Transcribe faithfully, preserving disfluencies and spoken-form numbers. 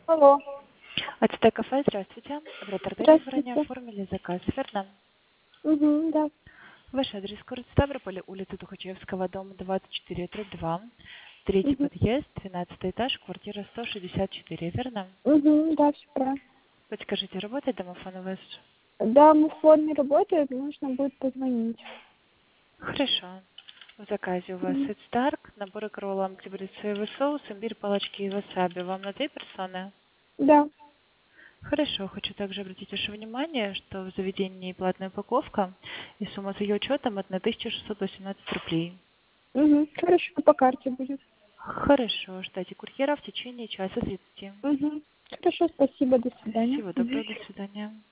Алло. Ацтек кафе, здравствуйте. В Роттердаме заранее Здравствуйте. оформили заказ, верно? Угу, да. Ваш адрес город Ставрополь, улица Тухачевского, дом двадцать четыре, дробь два, третий Угу. подъезд, двенадцатый этаж, квартира сто шестьдесят четыре, верно? Угу, да, все правильно. Подскажите, работает домофон у вас? Да, муфлон не работает, нужно будет позвонить. Хорошо. В заказе у вас Мгм. It's Dark, набор икролам, соевый соус, имбирь, палочки и васаби. Вам на две персоны? Да. Хорошо. Хочу также обратить ваше внимание, что в заведении платная упаковка и сумма с ее учетом одна тысяча шестьсот восемнадцать рублей. Угу. Хорошо, по карте будет. Хорошо. Ждайте курьера в течение часа тридцати. Угу. Хорошо, спасибо, до свидания. Всего Мгм. доброго. До свидания.